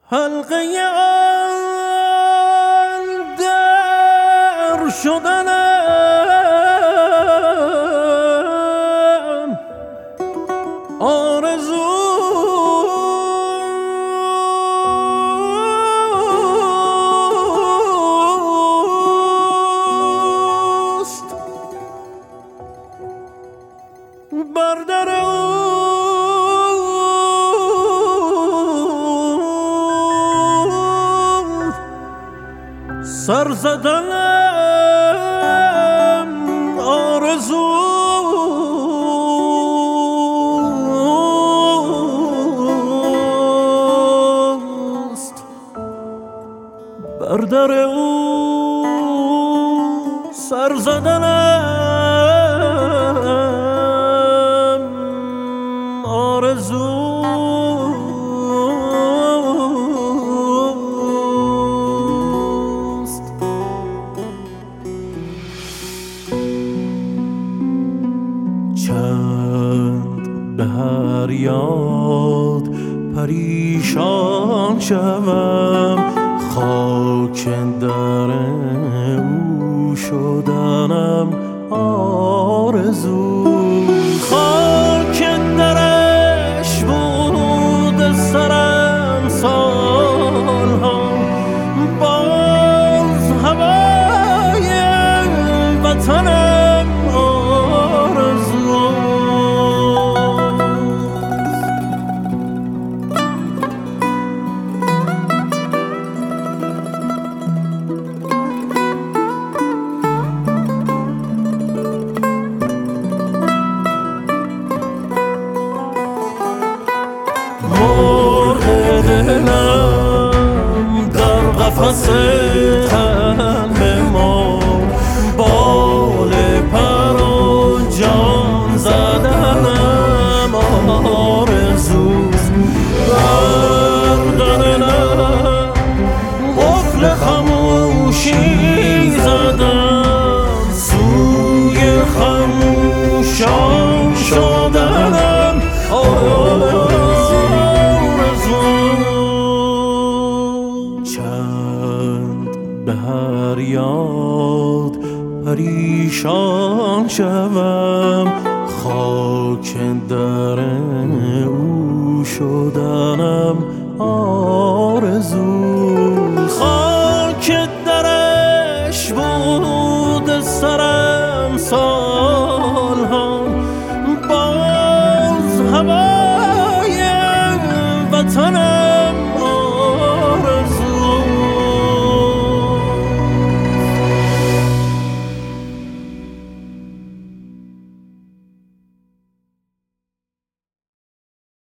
حلقه آن در شدنم آرزوست. بر در سر زدنم آرزوست. بر در او سر زدنم آرزوست. چند به هر یاد پریشان شوم، خاک در او شدنم آرزوست. خاک درش بود سرم سالها، باز هوای وطنم آرزوست. مرغ دلم در قفس تن بمرد، بال پر و جان زدنم آرزوست. بر دلم قفل خموشی زدم، سوی خموشان شدنم چند به هر یاد پریشان شوم، خاک در او شدنم